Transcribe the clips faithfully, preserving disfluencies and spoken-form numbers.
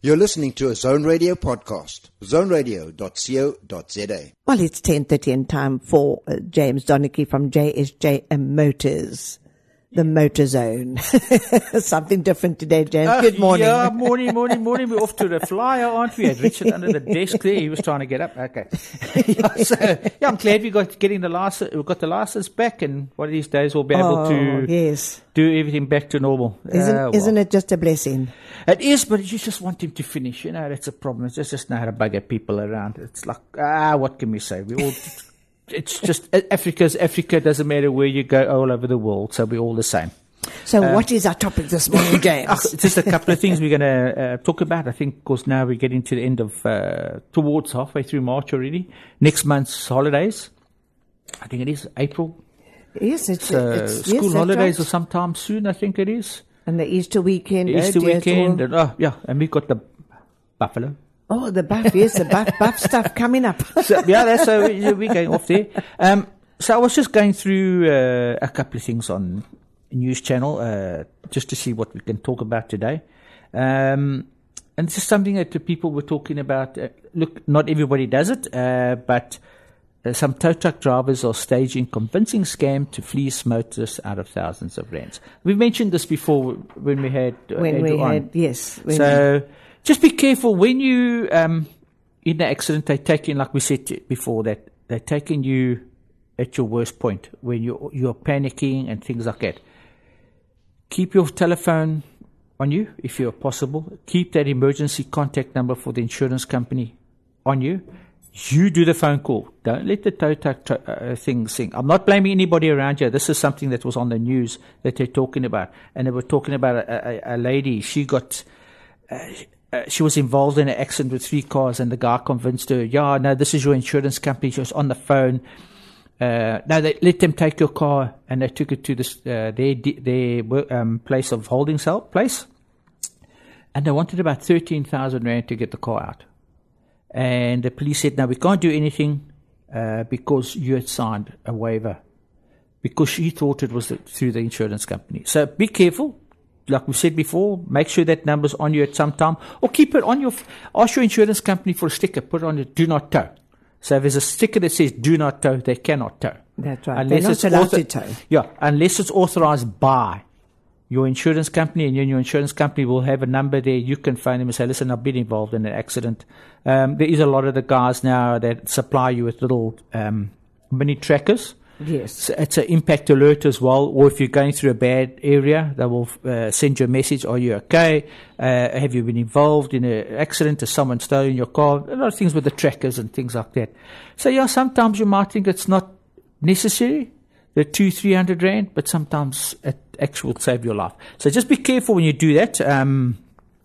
You're listening to a Zone Radio podcast, zone radio dot co dot za. Well, it's ten thirty and time for uh, James Donachie from J S J Motors, the Motor Zone. Something different today, James. Uh, Good morning. Yeah, morning, morning, morning. We're off to the flyer, aren't we? Had Richard under the desk there. He was trying to get up. Okay. yeah, so, yeah, I'm glad we got getting the license. We got the license back, and one of these days we'll be able oh, to yes. do everything back to normal. Isn't, uh, well. isn't it just a blessing? It is, but you just want him to finish. You know, that's a problem. It's just, just know how to bugger people around. It's like, ah, what can we say? We all, it's just, Africa's Africa. Doesn't matter where you go, all over the world. So we're all the same. So uh, what is our topic this morning, James? uh, just a couple of things we're going to uh, talk about. I think, of course, now we're getting to the end of, uh, towards halfway through March already. Next month's holidays. I think it is April. Yes, it's, so it's school yes, holidays right. are sometime soon, I think it is. And the Easter weekend. The Easter oh dear, weekend. all... And, oh, yeah, and we've got the buffalo. Oh, the buff, yes, the buff, buff stuff coming up. so, yeah, that's so we, we're going off there. Um, so I was just going through uh, a couple of things on news channel uh, just to see what we can talk about today. Um, and this is something that the people were talking about. Uh, look, not everybody does it, uh, but uh, some tow truck drivers are staging convincing scam to fleece motorists out of thousands of rands. We've mentioned this before when we had uh, when we on. had yes. When so we... just be careful when you um, in the accident. They take in, like we said before, that they're taking you at your worst point when you're you're panicking and things like that. Keep your telephone on you if you're possible. Keep that emergency contact number for the insurance company on you. You do the phone call. Don't let the tow truck uh, thing sing. I'm not blaming anybody around you. This is something that was on the news that they're talking about. And they were talking about a, a, a lady. She got, uh, uh, she was involved in an accident with three cars, and the guy convinced her, yeah, no, this is your insurance company. She was on the phone. Uh, no, they let them take your car, and they took it to this uh, their their um, place of holding cell place, and they wanted about thirteen thousand rand to get the car out. And the police said, "No, we can't do anything uh, because you had signed a waiver," because she thought it was the, through the insurance company. So be careful. Like we said before, make sure that number's on you at some time, or keep it on your. Ask your insurance company for a sticker. Put it on your do not tow. So if there's a sticker that says do not tow, they cannot tow. That's right. Unless They're it's not allowed author- to tow. Yeah, unless it's authorized by your insurance company, and your insurance company will have a number there. You can phone them and say, listen, I've been involved in an accident. Um, there is a lot of the guys now that supply you with little um, mini trackers. Yes. So it's an impact alert as well. Or if you're going through a bad area, they will uh, send you a message. Are you okay? Uh, have you been involved in an accident? Has someone stolen your car? A lot of things with the trackers and things like that. So yeah, sometimes you might think it's not necessary, the two, three hundred rand, but sometimes it actually will save your life. So just be careful when you do that. Um,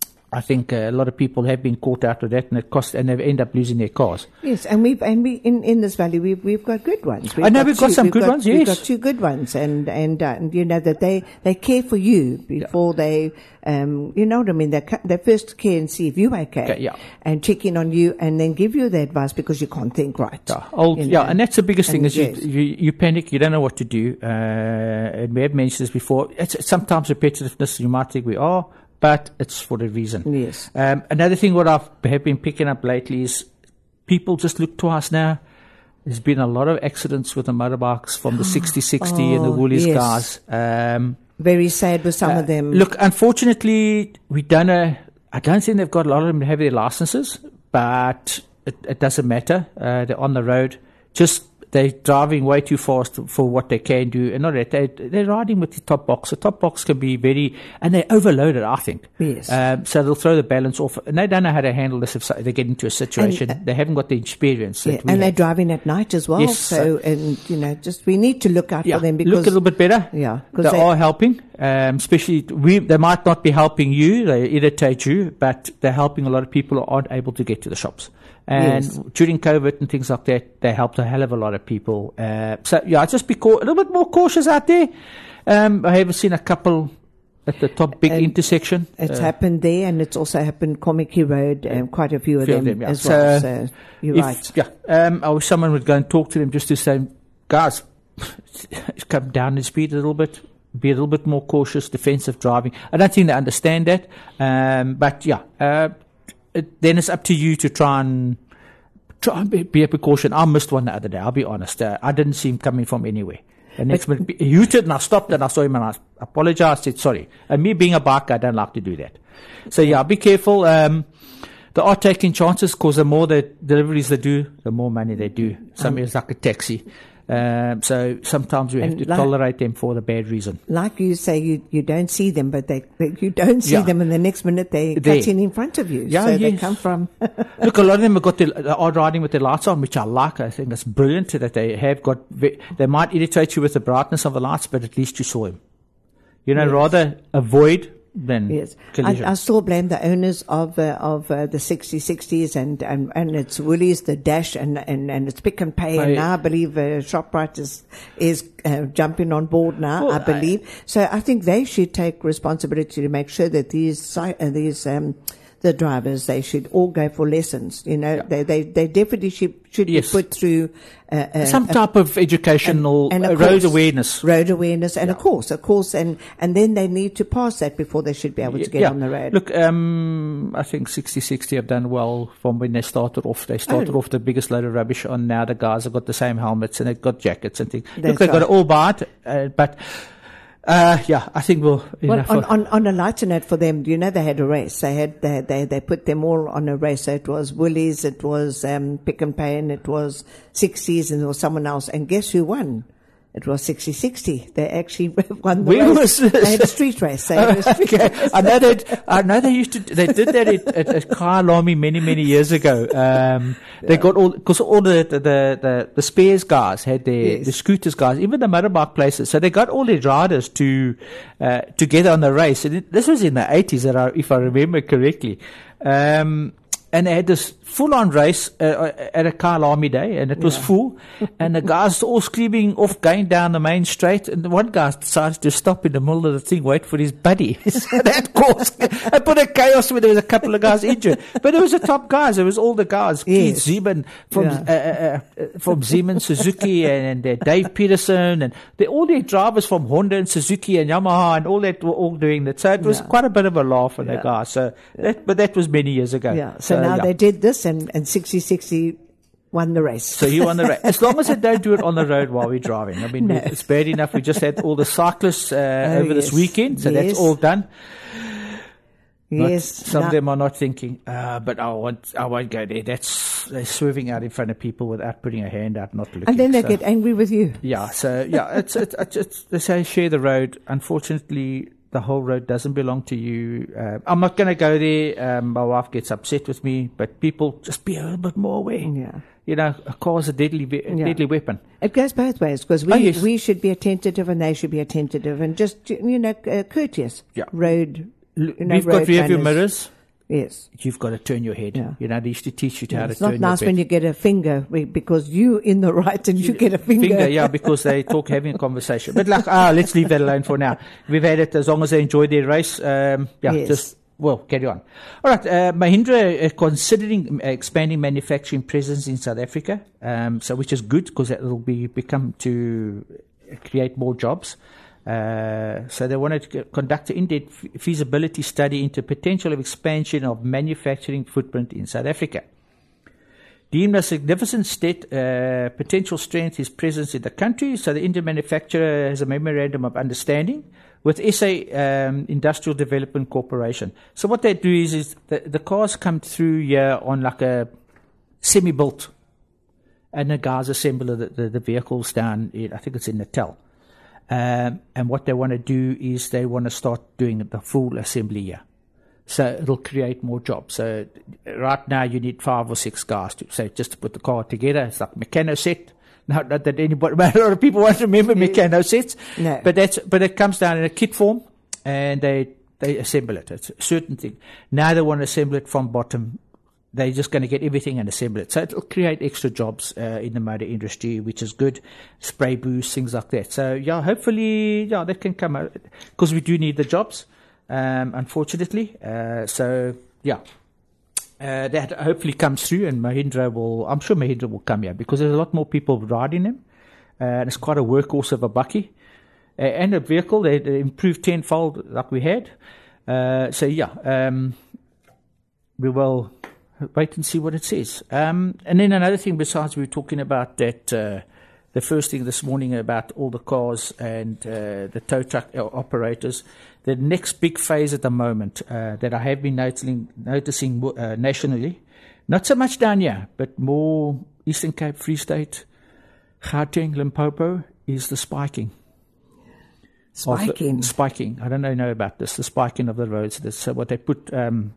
I think uh, a lot of people have been caught out of that, and it cost, and they end up losing their cars. Yes, and we've and we in, in this valley we've we've got good ones. We've I know we've got two, some we've good got, ones. Yes, we've got two good ones, and and, uh, and you know that they, they care for you before yeah. they um you know what I mean. They they first care and see if you're okay, okay yeah. and check in on you, and then give you the advice because you can't think right. Yeah, Old, you know? yeah and that's the biggest thing and is yes. you, you you panic, you don't know what to do, uh, and we have mentioned this before. It's, it's sometimes repetitiveness. You might think we are. But it's for a reason. Yes. Um, another thing what I've have been picking up lately is people just look twice now. There's been a lot of accidents with the motorbikes from the sixty sixty oh, and the Woolies yes. guys. Um, Very sad with some uh, of them. Look, unfortunately, we don't know. I don't think they've got a lot of them have their licenses, but it, it doesn't matter. Uh, they're on the road. Just they're driving way too fast for what they can do, and not that they they're riding with the top box. The top box can be very, and they overload it, I think. Yes. Um, so they'll throw the balance off, and they don't know how to handle this if they get into a situation. And, uh, they haven't got the experience. Yeah, that we and they're have. driving at night as well. Yes, so, and you know, just we need to look out yeah, for them because look a little bit better. Yeah, they, they are helping. Um, especially we, they might not be helping you. They irritate you, but they're helping a lot of people who aren't able to get to the shops. And yes. during COVID and things like that, they helped a hell of a lot of people. Uh, so, yeah, just be cau- a little bit more cautious out there. Um, I have seen a couple at the top big and intersection. It's uh, happened there, and it's also happened Komiki Road, and um, quite a few of few them, of them yeah. as well. So, so you're if, right. Yeah, um, I wish someone would go and talk to them just to say, guys, come down the speed a little bit. Be a little bit more cautious, defensive driving. I don't think they understand that. Um, but, yeah, uh, it, then it's up to you to try and try and be, be a precaution. I missed one the other day. I'll be honest. Uh, I didn't see him coming from anywhere. The next minute, he hooted and I stopped and I saw him and I apologized, said sorry. And me being a biker, I don't like to do that. So yeah, be careful. Um, they are taking chances because the more the deliveries they do, the more money they do. Some um, is like a taxi. Um, so sometimes we have to like, tolerate them for the bad reason. Like you say, you, you don't see them, but they, they you don't see yeah. them, and the next minute they cut in in front of you. Yeah, so yes. they come from. Look, a lot of them have got their, they are riding with their lights on, which I like. I think that's brilliant that they have got. They might irritate you with the brightness of the lights, but at least you saw him. You know, yes. rather avoid than yes. collision. I, I still blame the owners of uh, of uh, the sixty sixties and, and, and it's Woolies, the Dash, and, and, and it's Pick and Pay. I, and now I believe uh, ShopRite is, is uh, jumping on board now, well, I believe. I, so I think they should take responsibility to make sure that these uh, these um, the drivers, they should all go for lessons. You know, yeah. they, they they definitely should should yes. be put through uh, uh, some type of educational and, and uh, road awareness, road awareness, and yeah. a course, a course, and and then they need to pass that before they should be able to get yeah. on the road. Look, um, I think sixty sixty have done well from when they started off. They started oh. off the biggest load of rubbish on. Now the guys have got the same helmets and they've got jackets and things. That's Look, they've right. got it all bad, uh, but. Uh, yeah, I think we'll. Well, on, on, on a lighter note for them, you know, they had a race. They had, they, they, they put them all on a race. So it was Woolies, it was, um, Pick and Pay, and it was sixties, and there was someone else. And guess who won? It was sixty sixty. They actually won the Where race. Was this? They had a street race. They had a street okay. race. I know that. I know they used to. They did that at, at, at Kyalami many many years ago. Um, they yeah. got all because all the the, the the spares guys had their yes. the scooters guys, even the motorbike places. So they got all their riders to uh, together on the race. And it, this was in the eighties, that I, if I remember correctly. Um, And they had this full-on race uh, at a Kyalami day, and it was yeah. full. And the guys all screaming off, going down the main straight. And the one guy decided to stop in the middle of the thing, wait for his buddy. So that caused a bit of chaos where there was a couple of guys injured. But it was the top guys. It was all the guys. Yes. Keith Zeman from yeah. uh, uh, from Zeman Suzuki and, and uh, Dave Peterson, and they, all their drivers from Honda and Suzuki and Yamaha and all that were all doing that. So it was yeah. quite a bit of a laugh for yeah. the guys. So yeah. that, but that was many years ago. Yeah. So, so now yeah. they did this, and, and sixty sixty won the race. So you won the race. As long as they don't do it on the road while we're driving. I mean, no. it's bad enough. We just had all the cyclists uh, oh, over yes. this weekend, so yes. that's all done. Not, yes. Some no. of them are not thinking, uh, but I won't, I won't go there. That's, they're swerving out in front of people without putting a hand out, not looking. And then they so, get angry with you. Yeah. So, yeah, it's, it's, it's, it's, they say share the road. Unfortunately, the whole road doesn't belong to you. Uh, I'm not going to go there. Um, my wife gets upset with me, but people just be a little bit more aware. Yeah. You know, a car is a deadly, a yeah. deadly weapon. It goes both ways, because we, oh, yes. we should be attentive and they should be attentive and just, you know, uh, courteous. Yeah. Road, you know, We've road got rear view runners. mirrors. Yes. You've got to turn your head. Yeah. You know, they used to teach you yeah, how to it's turn your head. It's not nice when you get a finger, because you in the right and you get a finger. Finger, yeah, because they talk having a conversation. But like, ah, let's leave that alone for now. We've had it as long as they enjoy their race. Um, yeah, yes. just, well, carry on. All right, uh, Mahindra uh, considering expanding manufacturing presence in South Africa, um, so which is good because it will be become to create more jobs. Uh, so they wanted to conduct an in-depth feasibility study into potential of expansion of manufacturing footprint in South Africa. Deemed a significant state, uh, potential strength is presence in the country, so the Indian manufacturer has a memorandum of understanding with S A um, Industrial Development Corporation. So what they do is, is the, the cars come through here on like a semi-built, and the guys assemble the, the, the vehicles down in, I think it's in Natal. Um, and what they want to do is they want to start doing the full assembly here. So it'll create more jobs. So right now you need five or six guys to say just to put the car together. It's like Meccano set. Not, not that anybody, a lot of people won't remember Meccano sets. No. But that's, but it comes down in a kit form and they, they assemble it. It's a certain thing. Now they want to assemble it from bottom. They're just going to get everything and assemble it. So it'll create extra jobs uh, in the motor industry, which is good. Spray booths, things like that. So, yeah, hopefully, yeah, that can come out. Because we do need the jobs, um, unfortunately. Uh, so, yeah, uh, that hopefully comes through, and Mahindra will, I'm sure Mahindra will come here, because there's a lot more people riding them. Uh, and it's quite a workhorse of a bucky. Uh, and a vehicle, they, they improved tenfold like we had. Uh, so, yeah, um, we will wait and see what it says. Um, and then another thing besides, we were talking about that, uh, the first thing this morning about all the cars and uh, the tow truck operators. The next big phase at the moment uh, that I have been noticing, noticing uh, nationally, not so much down here, but more Eastern Cape, Free State, Gauteng, Limpopo, is the spiking. Spiking? The, spiking. I don't know, know about this, the spiking of the roads. That's uh, what they put um,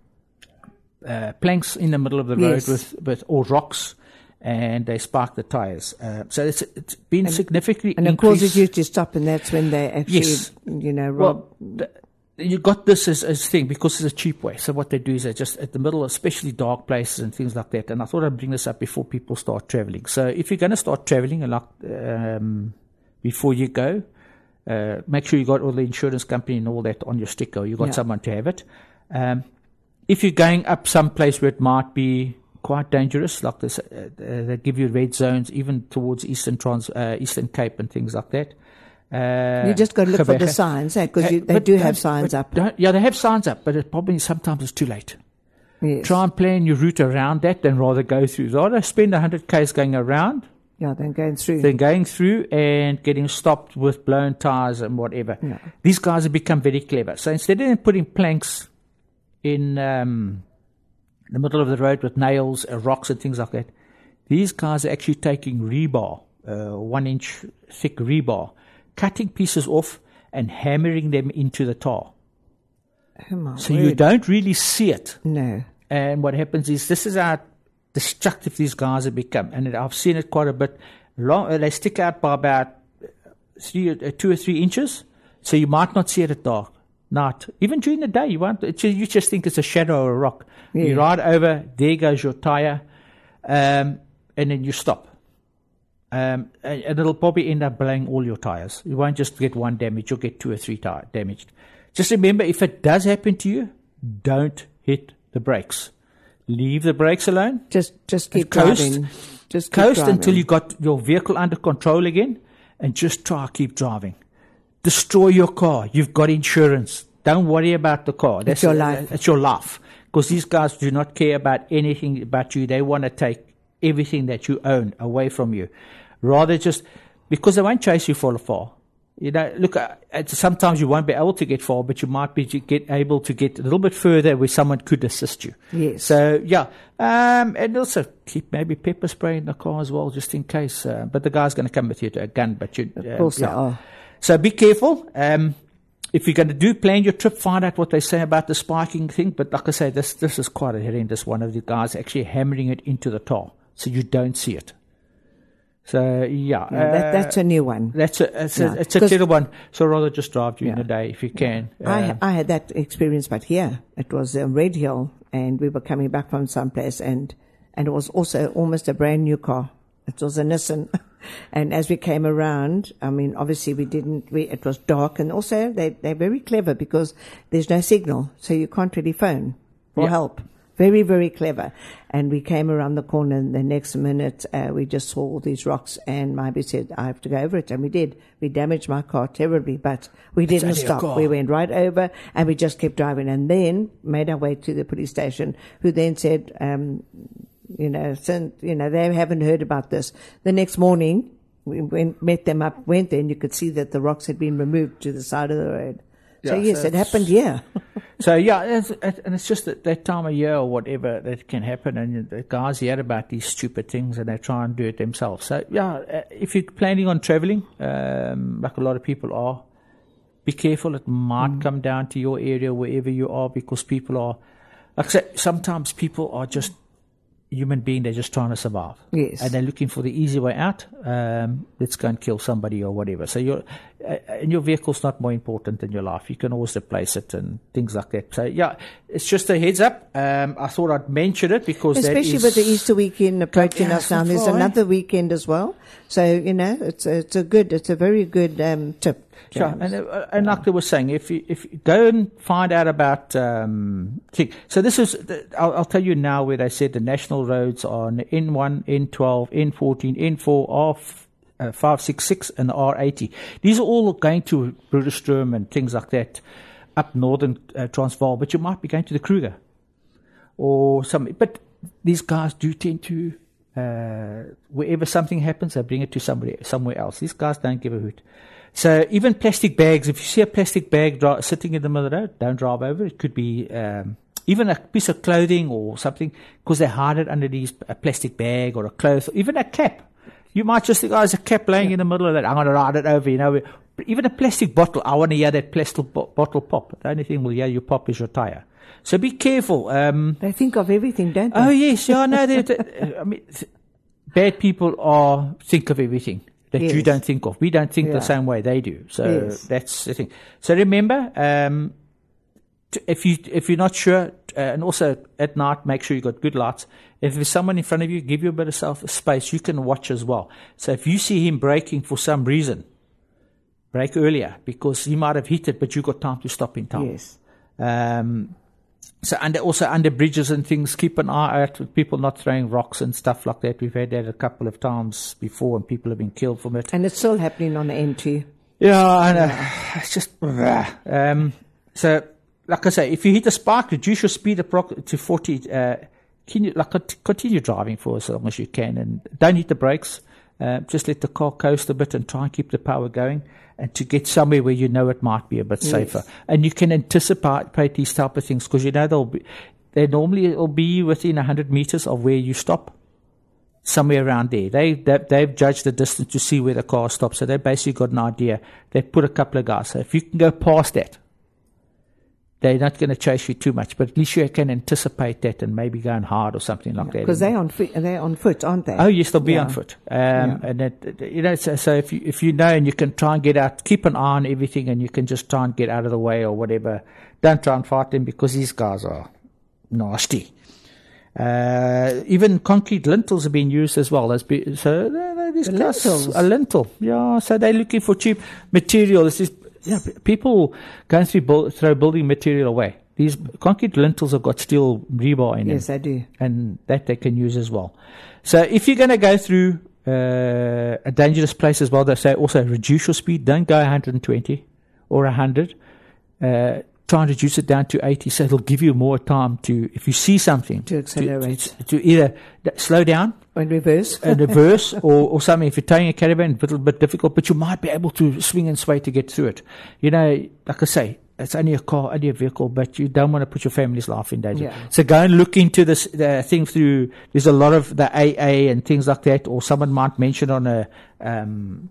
uh, planks in the middle of the yes. road with, with or rocks, and they spark the tires. Uh, so it's, it's been and, significantly and increased. And of course it used to stop, and that's when they actually, yes. you know, rob. Well, the, you got this as a thing because it's a cheap way. So what they do is they just, at the middle, especially dark places and things like that, and I thought I'd bring this up before people start traveling. So if you're going to start traveling, like, um, before you go, uh, make sure you got all the insurance company and all that on your sticker. You got yeah. someone to have it. Um, if you're going up some place where it might be quite dangerous, like this, uh, uh, they give you red zones, even towards Eastern Trans, uh, Eastern Cape and things like that. Uh, you just got to look for the signs, because eh? they do have signs up. Yeah, they have signs up, but it probably sometimes it's too late. Yes. Try and plan your route around that, than rather go through. Rather spend one hundred kays going around. Yeah, than going through. Than going through and getting stopped with blown tires and whatever. Yeah. These guys have become very clever. So instead of putting planks in um, the middle of the road with nails, uh, rocks and things like that, these guys are actually taking rebar, uh, one inch thick rebar, cutting pieces off and hammering them into the tar. Oh my so word. You don't really see it. No. And what happens is, this is how destructive these guys have become. And I've seen it quite a bit. Long, uh, they stick out by about three, uh, two or three inches. So you might not see it at dark. Not even during the day. You won't. It's, you just think it's a shadow or a rock. Yeah. You ride over, there goes your tire, um, and then you stop. Um, and, and it'll probably end up blowing all your tires. You won't just get one damage, you'll get two or three tire damaged. Just remember, if it does happen to you, don't hit the brakes. Leave the brakes alone. Just just keep coast, driving. Just keep coast driving. Until you got your vehicle under control again, and just try to keep driving. Destroy your car. You've got insurance. Don't worry about the car. That's it's your life. It's your life. Because these guys do not care about anything about you. They want to take everything that you own away from you. Rather just, because they won't chase you for far. You know, look, sometimes you won't be able to get far, but you might be get able to get a little bit further where someone could assist you. Yes. So, yeah. Um, and also keep maybe pepper spray in the car as well, just in case. Uh, but the guy's going to come with you to a gun. But you, Of course uh, they are. So be careful. Um, if you're going to do plan your trip, find out what they say about the spiking thing. But like I say, this this is quite a horrendous one of the guys actually hammering it into the tar so you don't see it. So, yeah. No, that, that's a new one. That's a, it's, no, a, it's a terrible one. So rather just drive during yeah. the day if you can. I, uh, I had that experience, but here it was a Red Hill, and we were coming back from someplace, and, and it was also almost a brand new car. It was a Nissan. And as we came around, I mean, obviously we didn't, we, it was dark, and also they, they're very clever because there's no signal, so you can't really phone for yeah. help. Very, very clever. And we came around the corner, and the next minute uh, we just saw all these rocks, and my hubby said, I have to go over it. And we did. We damaged my car terribly, but we didn't it's stop. We went right over, and we just kept driving, and then made our way to the police station, who then said, um, you know, since, you know, they haven't heard about this. The next morning, we went, met them up, went there, and you could see that the rocks had been removed to the side of the road. Yeah, so yes, so it happened here. So yeah, it's, and it's just that, that time of year or whatever that can happen, and the guys hear about these stupid things and they try and do it themselves. So yeah, if you're planning on traveling, um, like a lot of people are, be careful. It might mm. come down to your area, wherever you are, because people are, like I said, sometimes people are just human being, they're just trying to survive. Yes. And they're looking for the easy way out. Um, let's go and kill somebody or whatever. So your uh, and your vehicle's not more important than your life. You can always replace it and things like that. So yeah, it's just a heads up. Um, I thought I'd mention it because especially that is, with the Easter weekend approaching yeah, us now, there's far, another eh? weekend as well. So you know, it's a, it's a good, it's a very good um, tip. Sure. And, uh, and like they were saying, if you, if you go and find out about, um, thing. So this is, the, I'll, I'll tell you now where they said the national roads are on N one, N twelve, N fourteen, N four, R five sixty-six and the R eighty. These are all going to Broederstroom and things like that up northern uh, Transvaal, but you might be going to the Kruger or something. But these guys do tend to, uh, wherever something happens, they bring it to somebody somewhere else. These guys don't give a hoot. So even plastic bags, if you see a plastic bag dri- sitting in the middle of the road, don't drive over. It could be um, even a piece of clothing or something, because they hide it underneath a plastic bag or a cloth, or even a cap. You might just think, oh, there's a cap laying yeah. in the middle of that. I'm going to ride it over, you know. But even a plastic bottle, I want to hear that plastic bo- bottle pop. The only thing we'll hear you pop is your tire. So be careful. Um, they think of everything, don't they? Oh, yes. Yeah, no, they, they, I mean, bad people are think of everything that yes. you don't think of. We don't think yeah. the same way they do. So yes. that's the thing. So remember, um, to, if, you, if you're not sure, uh, and also at night, make sure you've got good lights. If there's someone in front of you, give you a bit of self space. You can watch as well. So if you see him braking for some reason, brake earlier, because he might have hit it, but you got time to stop in time. Yes. Um, so under, also under bridges and things, keep an eye out with people not throwing rocks and stuff like that. We've had that a couple of times before, and people have been killed from it. And it's still happening on the N two. Yeah, I know. Yeah. It's just... Um, so, like I say, if you hit a spike, reduce your speed to forty... Uh, Can you, like, continue driving for as long as you can, and don't hit the brakes. Uh, just let the car coast a bit and try and keep the power going, and to get somewhere where you know it might be a bit yes. safer. And you can anticipate these type of things, because you know they'll be, they normally will be within one hundred meters of where you stop, somewhere around there. They, they, they've judged the distance to see where the car stops, so they've basically got an idea. They've put a couple of guys. So if you can go past that, they're not going to chase you too much, but at least you can anticipate that and maybe go on hard or something like yeah, that. Because they're on foot, they're on foot, aren't they? Oh yes, they'll be yeah. on foot. Um, yeah. And it, you know, so, so if you if you know and you can try and get out, keep an eye on everything, and you can just try and get out of the way or whatever. Don't try and fight them, because these guys are nasty. Uh, even concrete lintels are being used as well. As be, so uh, these the guys, lintels. a lintel, yeah. So they're looking for cheap material. This is yeah, people going through build, throw building material away. These concrete lintels have got steel rebar in them. Yes, they do. And that they can use as well. So if you're going to go through uh, a dangerous place as well, they say also reduce your speed. Don't go one hundred twenty or one hundred. Uh, try and reduce it down to eighty, so it'll give you more time to, if you see something, to accelerate. To, to either slow down. And reverse. and reverse or, or something. If you're towing a caravan, it's a little bit difficult, but you might be able to swing and sway to get through it. You know, like I say, it's only a car, only a vehicle, but you don't want to put your family's life in danger. Yeah. So go and look into this the thing through. There's a lot of the A A and things like that, or someone might mention on a, um,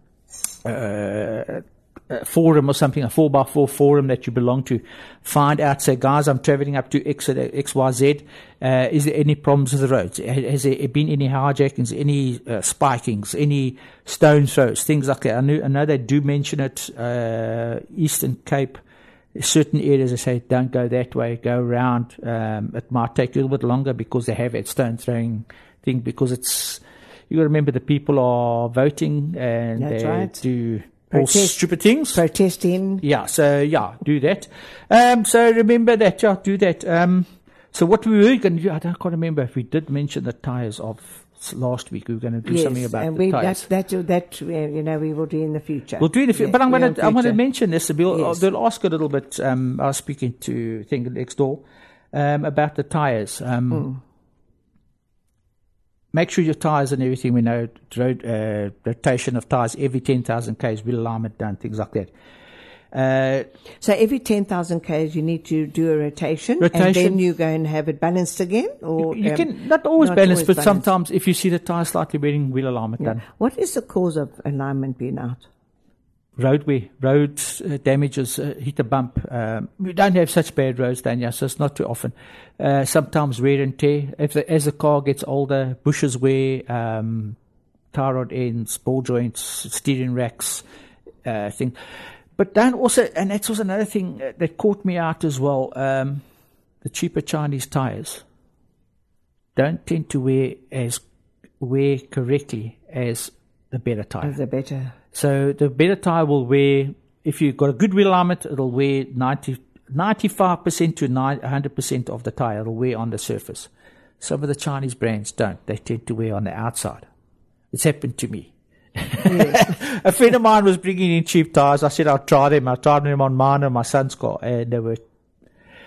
uh, a forum or something, a four by four forum that you belong to. Find out, say, guys, I'm traveling up to X, X Y Z. Uh, is there any problems with the roads? Has there been any hijackings, any uh, spikings, any stone throws, things like that? I know, I know they do mention it, uh, Eastern Cape. Certain areas, they say, don't go that way, go around. Um, it might take a little bit longer because they have that stone throwing thing, because it's, you got to remember the people are voting and That's they right. do all Protest, stupid things. Protesting. Yeah, so yeah, do that. Um, so remember that, yeah, do that. Um, so what we were going to do, I don't quite remember if we did mention the tires of last week. We were going to do yes, something about and the we, tires. That, that, that, uh, you know, we will do in the future. We'll do it in the future. Yeah, But I'm going yeah, to, I'm going to future. mention this. We'll, Yes. they'll ask a little bit. Um, I was speaking to Thing Next Door um, about the tires. Um, Mm. Make sure your tires and everything, we know, road, uh, rotation of tires every ten thousand k's, wheel alignment done, things like that. Uh, So every ten thousand k's you need to do a rotation, Rotation. and then you go and have it balanced again? Or you um, can, not always not balance, always but balanced. sometimes if you see the tire slightly wearing, wheel alignment Yeah. done. What is the cause of alignment being out? Roadway, road uh, damages, uh, hit a bump. Um, we don't have such bad roads down here, so it's not too often. Uh, sometimes wear and tear. If the, as the car gets older, bushes wear, um, tie rod ends, ball joints, steering racks, uh, thing. But don't also, and that's also another thing that caught me out as well, um, the cheaper Chinese tires don't tend to wear as wear correctly as the better tire. As a better... So the better tire will wear, if you've got a good wheel alignment, it'll wear ninety, ninety-five percent to one hundred percent of the tire. It'll wear on the surface. Some of the Chinese brands don't. They tend to wear on the outside. It's happened to me. Yes. A friend of mine was bringing in cheap tires. I said, I'll try them. I tried them on mine and my son's car, and they were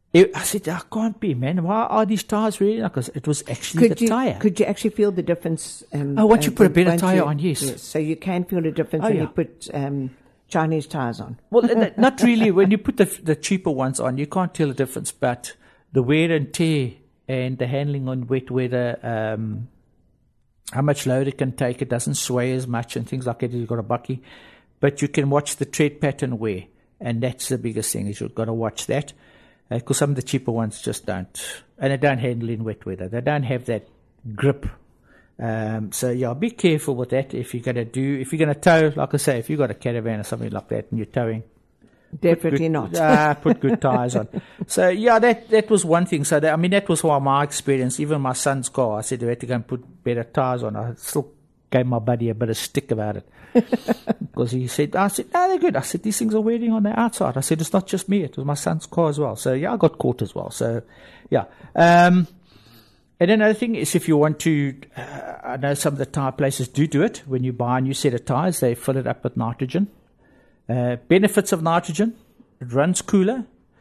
It, I said, I can't be, man. Why are these tires really? Because it was actually Could the you, tire. Could you actually feel the difference? Um, Oh, once you uh, put a better once tyre you- on, yes. So you can feel the difference Oh, when yeah. you put um, Chinese tires on. Well, that- not really. When you put the the cheaper ones on, you can't tell the difference. But the wear and tear and the handling on wet weather, um, how much load it can take, it doesn't sway as much and things like that. You've got a bucky. But you can watch the tread pattern wear. And that's the biggest thing, is you've got to watch that. Because uh, some of the cheaper ones just don't. And they don't handle in wet weather. They don't have that grip. Um, so, yeah, be careful with that if you're going to do, if you're going to tow, like I say, if you've got a caravan or something like that and you're towing. Definitely good, not. Ah, put good tires on. So, yeah, that that was one thing. So, that, I mean, that was one of my experience. Even my son's car, I said, we had to go and put better tires on. I still gave my buddy a bit of stick about it. Because he said, I said, no, they're good. I said, these things are wearing on the outside. I said, it's not just me. It was my son's car as well. So, yeah, I got caught as well. So, yeah. Um, and another thing is, if you want to, uh, I know some of the tyre places do do it. When you buy a new set of tyres, they fill it up with nitrogen. Uh, benefits of nitrogen: it runs cooler,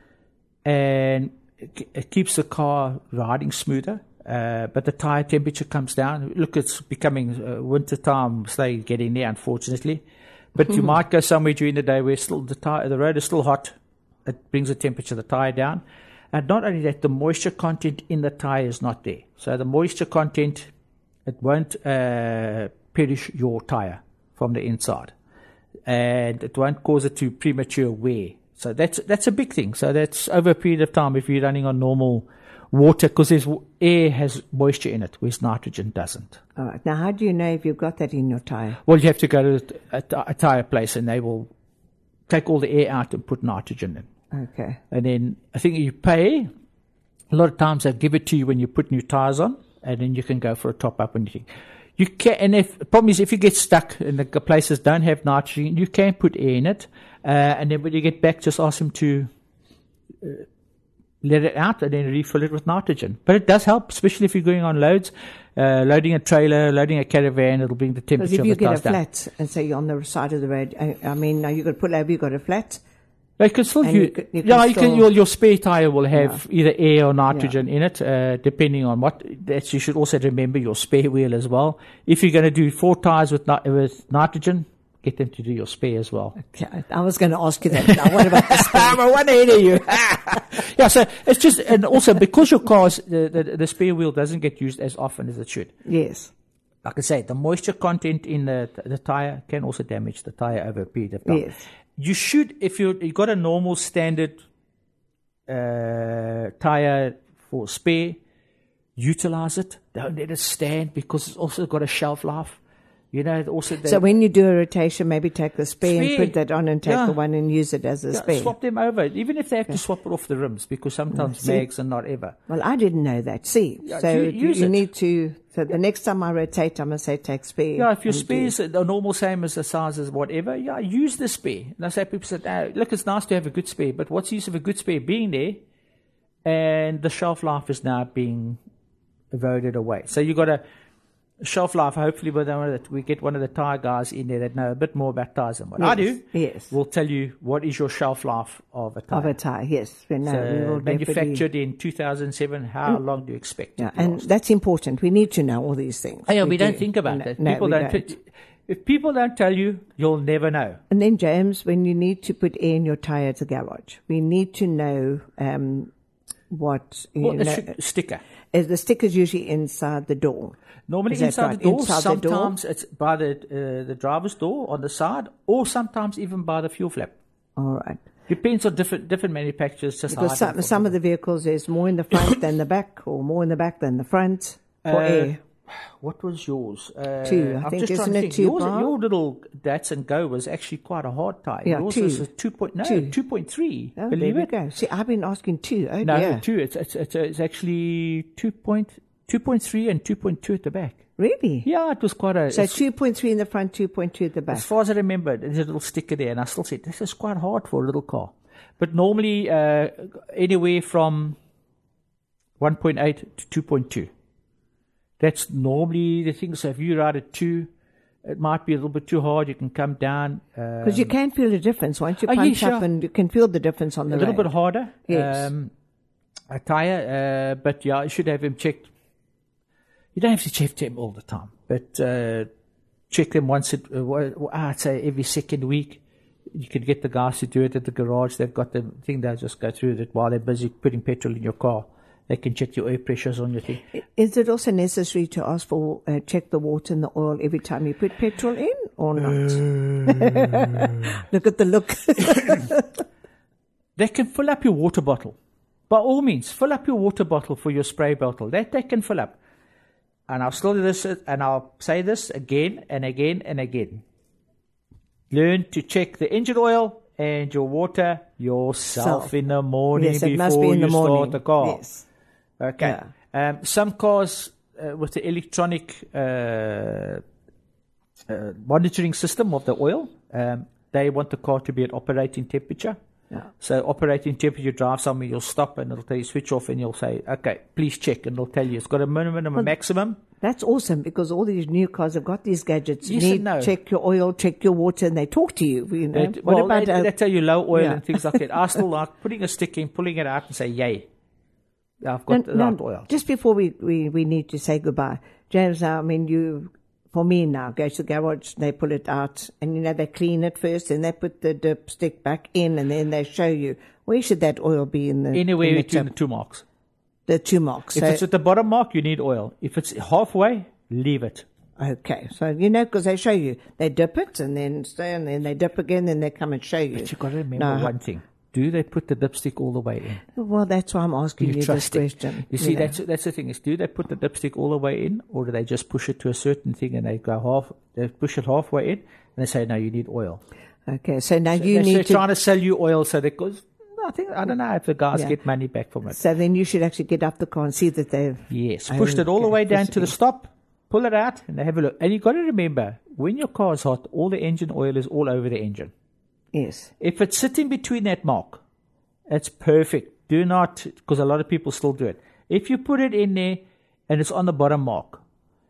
and it, it keeps the car riding smoother. Uh, but the tyre temperature comes down. Look, it's becoming uh, winter time. Stay getting there, unfortunately. But you might go somewhere during the day where still the tire, the road is still hot. It brings the temperature of the tyre down. And not only that, the moisture content in the tyre is not there. So the moisture content, it won't uh, perish your tyre from the inside. And it won't cause it to premature wear. So that's that's a big thing. So that's over a period of time if you're running on normal water, because there's air has moisture in it, whereas nitrogen doesn't. All right. Now, how do you know if you've got that in your tyre? Well, you have to go to a, a tyre place and they will take all the air out and put nitrogen in. Okay. And then I think you pay. A lot of times they give it to you when you put new tyres on, and then you can go for a top up and you think. You can, and if the problem is if you get stuck and the places don't have nitrogen, you can put air in it, uh, and then when you get back, just ask them to uh, let it out and then refill it with nitrogen. But it does help, especially if you're going on loads, uh, loading a trailer, loading a caravan. It'll bring the Because temperature if you of the get a tyres down. flat and say you're on the side of the road, I, I mean, now you've got to pull over, you've got a flat. They can still And use, you could- you yeah, can you can, still- your, your spare tyre will have either air or nitrogen Yeah. in it, uh, depending on what. That's, you should also remember your spare wheel as well. If you're going to do four tyres with, ni- with nitrogen, get them to do your spare as well. Okay, I was going to ask you that. Now, what about the spare? I'm one ahead of you. Yeah, so it's just, and also because your car's, the, the, the spare wheel doesn't get used as often as it should. Yes. Like I say, the moisture content in the the tyre can also damage the tyre over a period of time. Yes. You should, if you you've got a normal standard uh, tyre for spare, utilize it. Don't let it stand, because it's also got a shelf life. You know, also the, So when you do a rotation, maybe take the spare, and Spare. put that on and take Yeah. the one and use it as a yeah, spare. swap them over, even if they have to swap it off the rims, because sometimes See? mags are not ever. Well, I didn't know that. See, Yeah, so you you, use you it. need to. So the next time I rotate, I'm gonna say take spare. Yeah, if your and spare do- is the normal same as the size as whatever, yeah, use the spare. And I say people say, oh, look, it's nice to have a good spare, but what's the use of a good spare being there and the shelf life is now being eroded away? So you got a shelf life. Hopefully, with one of the, we get one of the tyre guys in there that know a bit more about tyres than what I Yes, do. yes. Will tell you what is your shelf life of a tyre. of a tyre. Yes, we know. we So will definitely- manufactured in two thousand seven. How long do you expect? Yeah, it to and last? that's important. We need to know all these things. Oh, yeah, we, don't do. think about No, that. no, people we don't. don't. T- if people don't tell you, you'll never know. And then, James, when you need to put air in your tyre at the garage, we need to know um, what you Well, know. a sh- sticker. Is the sticker's usually inside the door. Normally Is that inside right? the door. Inside the door? Sometimes it's by the uh, the driver's door on the side, or sometimes even by the fuel flap. All right. Depends on different different manufacturers. Just Because some, some of the vehicles, there's more in the front than the back, or more in the back than the front for Uh, air. What was yours? Uh, Two, I I'm think, just trying isn't to it think. two Yours, bar? your little Datsun Go was actually quite a hard tyre. Yeah, yours two. was a two point no, Two. two point three. Oh, believe there it? we go. See, I've been asking two. Oh, No, dear. two. It's it's it's, it's actually two point two point three and two point two at the back. Really? Yeah, it was quite a. So it's- two point three in the front, two point two at the back. As far as I remember, there's a little sticker there, and I still said, this is quite hard for a little car. But normally, uh, anywhere from one point eight to two point two. That's normally the thing. So if you ride at two, it might be a little bit too hard. You can come down uh, Because you can feel the difference once you Oh, punch yeah, up, sure. and you can feel the difference on the a little road. bit harder. Yes. Um, a tire, uh, but yeah, you should have him checked. You don't have to check them all the time, but uh, check them once, it, uh, I'd say every second week. You can get the guys to do it at the garage. They've got the thing, they'll just go through it while they're busy putting petrol in your car. They can check your air pressures on your thing. Is it also necessary to ask for, uh, check the water and the oil every time you put petrol in or not? Uh. Look at the look. They can fill up your water bottle. By all means, fill up your water bottle for your spray bottle. That they can fill up. And I'll still do this, and I'll say this again and again and again. Learn to check the engine oil and your water yourself Self. in the morning yes, it before must be in you the morning. start the car. Yes. Okay. Yeah. Um, some cars uh, with the electronic uh, uh, monitoring system of the oil, um, they want the car to be at operating temperature. Yeah. So operating temperature, you drive somewhere, you'll stop and it'll tell you switch off and you'll say, okay, please check, and it'll tell you it's got a minimum and a well, maximum. That's awesome because all these new cars have got these gadgets. Yes you need and no. Check your oil, check your water, and they talk to you. you know? They, what well, about they, uh, they tell you low oil yeah. and things like that. I still like putting a stick in, pulling it out and say, yay, I've got no, the right no, oil. Just before we, we, we need to say goodbye, James, I mean, you... For me now, go to the garage, they pull it out, and you know, they clean it first, and they put the dipstick back in, and then they show you, where should that oil be in the... Anywhere in the between tip? the two marks. The two marks. If so, it's at the bottom mark, you need oil. If it's halfway, leave it. Okay, so you know, because they show you, they dip it, and then stay, and then they dip again, and they come and show you. But you've got to remember no. one thing. Do they put the dipstick all the way in? Well, that's why I'm asking you, you this question. You see, you know. that's that's the thing is, do they put the dipstick all the way in, or do they just push it to a certain thing and they go half, they push it halfway in, and they say, no, you need oil. Okay, so now so you they're, need they're to... trying to sell you oil so they goes, I think, I don't know if the guys yeah. get money back from it. So then you should actually get up the car and see that they've... Yes, pushed it all the way down to the stop, pull it out, and they have a look. And you've got to remember, when your car is hot, all the engine oil is all over the engine. Yes. If it's sitting between that mark, it's perfect. Do not, because a lot of people still do it. If you put it in there and it's on the bottom mark,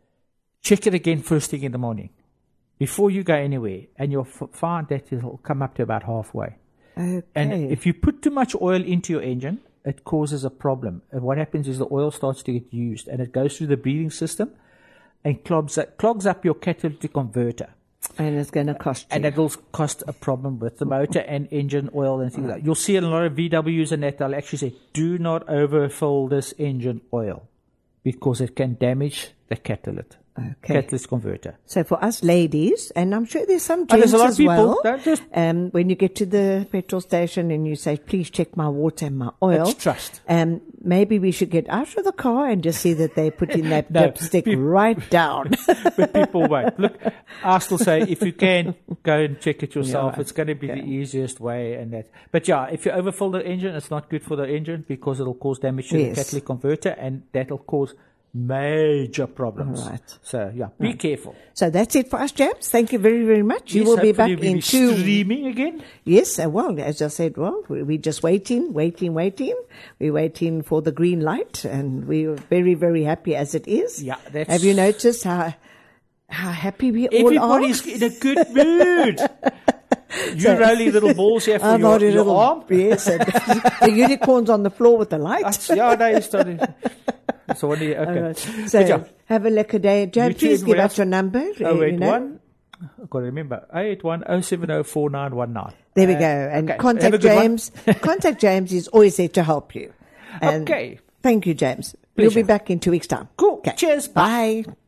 check it again first thing in the morning before you go anywhere, and you'll f- find that it'll come up to about halfway. Okay. And if you put too much oil into your engine, it causes a problem. And what happens is the oil starts to get used, and it goes through the breathing system and clogs, clogs up your catalytic converter. And it's going to cost you. And it will cost a problem with the motor and engine oil and things like that. You'll see in a lot of V Ws and that, they'll actually say, do not overfill this engine oil because it can damage the catalytic. Okay. Catalyst converter. So for us ladies, and I'm sure there's some gents oh, there's a lot as of people, well, just, um, when you get to the petrol station and you say, please check my water and my oil. That's trust. Um, maybe we should get out of the car and just see that they put in that no, dipstick people, right down. But people won't. Look, I still say, if you can, go and check it yourself. Yeah, it's going to be okay. the easiest way. and that. But yeah, if you overfill the engine, it's not good for the engine because it'll cause damage to yes. the catalytic converter, and that'll cause major problems. Right. So, yeah, be right. careful. So that's it for us, James. Thank you very, very much. You yes, will be back we'll in be two... streaming again? Yes, uh, well, as I said, well, we're just waiting, waiting, waiting. We're waiting for the green light, and we're very, very happy as it is. Yeah, that's... Have you noticed how how happy we Everybody's all are? Everybody's in a good mood. You so, rolling little balls here for I'm your, your little, arm? Yes, and the unicorn's on the floor with the light. That's, yeah, no, you started... So, what do you, okay. Right. So yeah. Have a lekker day. James, please give us your number. oh eight one, you know? I've got to remember, oh eight one, oh seven oh, four nine one nine. There we uh, go. And okay. contact James. Contact James. He's always there to help you. And okay. Thank you, James. Pleasure. We'll be back in two weeks' time. Cool. Okay. Cheers. Bye. Bye.